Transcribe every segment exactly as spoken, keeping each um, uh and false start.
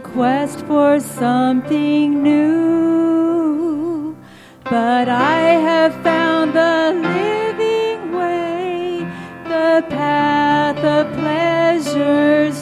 quest for something new, but I have found the living way, the path of pleasures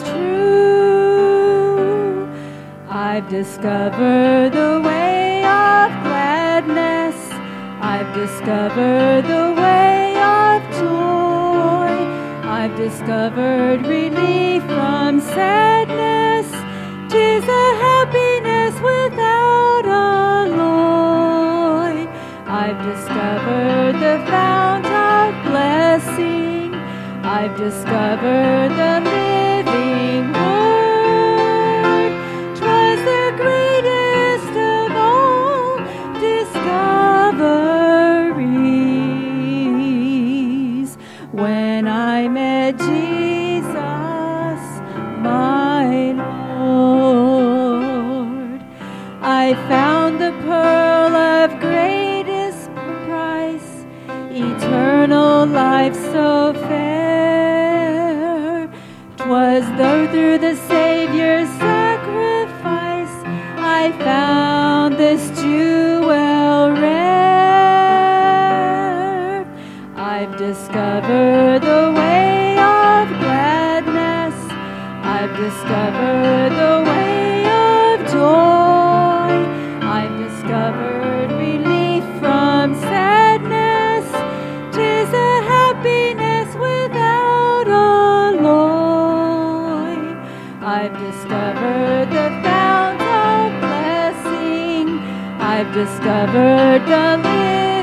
true. I've discovered the way of gladness, I've discovered the way of joy, I've discovered relief from sadness. 'Tis a happiness without alloy. I've discovered the fount of blessing, I've discovered the living word. 'Twas the greatest of all discoveries when I met Jesus, my Lord. I found the pearl of greatest price, eternal life so fair. 'Twas though through the Savior's sacrifice I found this jewel rare. I've discovered the way of gladness, I've discovered the way of joy, I've discovered relief from sadness. 'Tis a happiness without alloy. I've discovered the fount of blessing, I've discovered the living